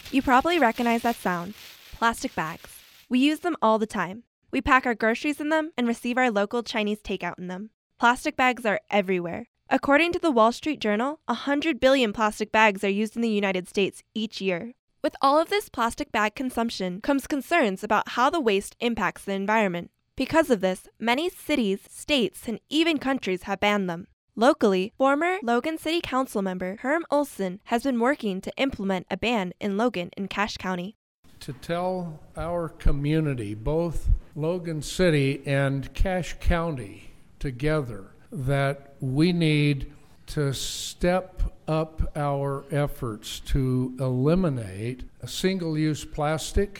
You probably recognize that sound. Plastic bags. We use them all the time. We pack our groceries in them and receive our local Chinese takeout in them. Plastic bags are everywhere. According to the Wall Street Journal, 100 billion plastic bags are used in the United States each year. With all of this plastic bag consumption comes concerns about how the waste impacts the environment. Because of this, many cities, states, and even countries have banned them. Locally, former Logan City Council member Herm Olson has been working to implement a ban in Logan and Cache County. To tell our community, both Logan City and Cache County together, that we need to step up our efforts to eliminate single-use plastic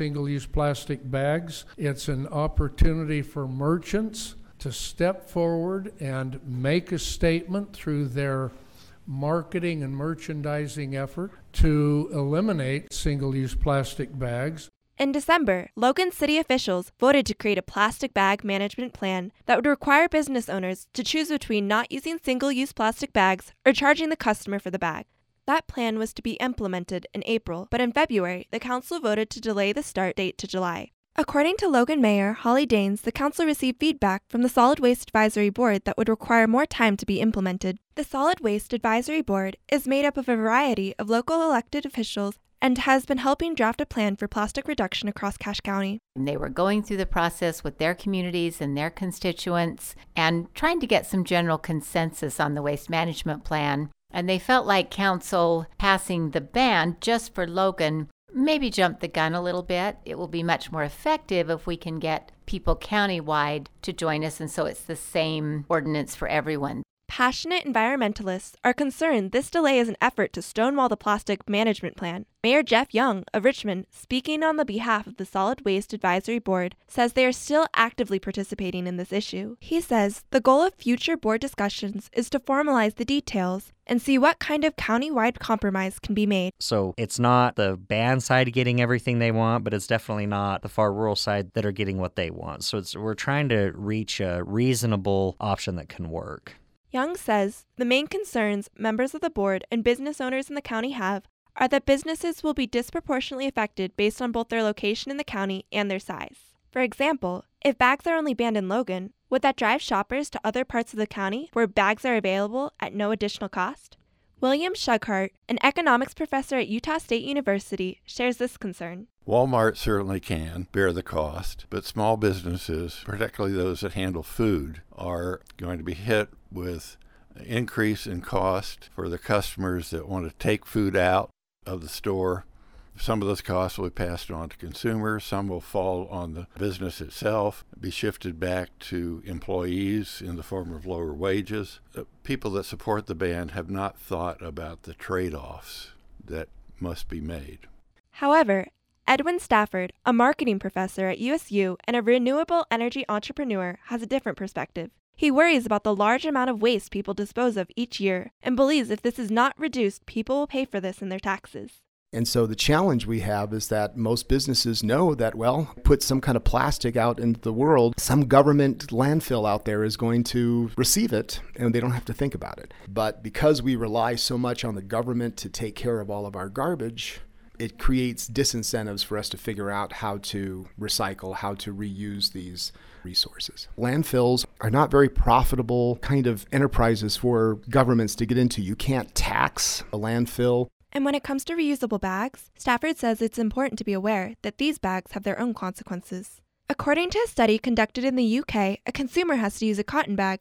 bags. It's an opportunity for merchants to step forward and make a statement through their marketing and merchandising effort to eliminate single-use plastic bags. In December, Logan City officials voted to create a plastic bag management plan that would require business owners to choose between not using single-use plastic bags or charging the customer for the bag. That plan was to be implemented in April, but in February, the council voted to delay the start date to July. According to Logan Mayor Holly Danes, the council received feedback from the Solid Waste Advisory Board that would require more time to be implemented. The Solid Waste Advisory Board is made up of a variety of local elected officials and has been helping draft a plan for plastic reduction across Cache County. And they were going through the process with their communities and their constituents and trying to get some general consensus on the waste management plan. And they felt like council passing the ban just for Logan maybe jumped the gun a little bit. It will be much more effective if we can get people countywide to join us, and so it's the same ordinance for everyone. Passionate environmentalists are concerned this delay is an effort to stonewall the plastic management plan. Mayor Jeff Young of Richmond, speaking on the behalf of the Solid Waste Advisory Board, says they are still actively participating in this issue. He says the goal of future board discussions is to formalize the details and see what kind of county-wide compromise can be made. So it's not the band side getting everything they want, but it's definitely not the far rural side that are getting what they want. So we're trying to reach a reasonable option that can work. Young says the main concerns members of the board and business owners in the county have are that businesses will be disproportionately affected based on both their location in the county and their size. For example, if bags are only banned in Logan, would that drive shoppers to other parts of the county where bags are available at no additional cost? William Shughart, an economics professor at Utah State University, shares this concern. Walmart certainly can bear the cost, but small businesses, particularly those that handle food, are going to be hit with an increase in cost for the customers that want to take food out of the store. Some of those costs will be passed on to consumers. Some will fall on the business itself, be shifted back to employees in the form of lower wages. People that support the ban have not thought about the trade-offs that must be made. However, Edwin Stafford, a marketing professor at USU and a renewable energy entrepreneur, has a different perspective. He worries about the large amount of waste people dispose of each year and believes if this is not reduced, people will pay for this in their taxes. And so the challenge we have is that most businesses know that, well, put some kind of plastic out into the world, some government landfill out there is going to receive it, and they don't have to think about it. But because we rely so much on the government to take care of all of our garbage, it creates disincentives for us to figure out how to recycle, how to reuse these resources. Landfills are not very profitable kind of enterprises for governments to get into. You can't tax a landfill. And when it comes to reusable bags, Stafford says it's important to be aware that these bags have their own consequences. According to a study conducted in the UK, a consumer has to use a cotton bag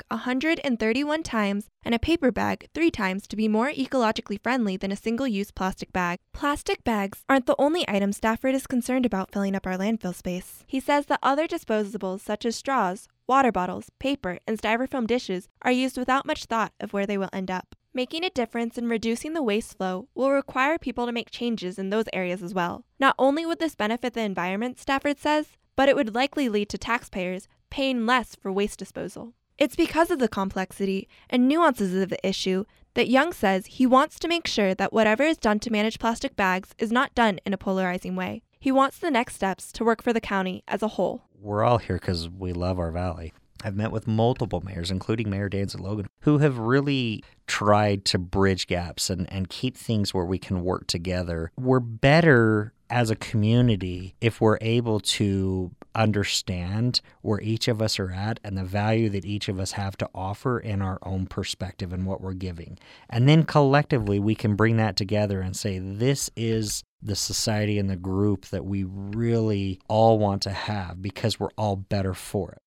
131 times and a paper bag 3 times to be more ecologically friendly than a single-use plastic bag. Plastic bags aren't the only item Stafford is concerned about filling up our landfill space. He says that other disposables such as straws, water bottles, paper, and styrofoam dishes are used without much thought of where they will end up. Making a difference in reducing the waste flow will require people to make changes in those areas as well. Not only would this benefit the environment, Stafford says, but it would likely lead to taxpayers paying less for waste disposal. It's because of the complexity and nuances of the issue that Young says he wants to make sure that whatever is done to manage plastic bags is not done in a polarizing way. He wants the next steps to work for the county as a whole. We're all here because we love our valley. I've met with multiple mayors, including Mayor Danes of Logan, who have really tried to bridge gaps and keep things where we can work together. We're better as a community if we're able to understand where each of us are at and the value that each of us have to offer in our own perspective and what we're giving. And then collectively we can bring that together and say, this is the society and the group that we really all want to have because we're all better for it.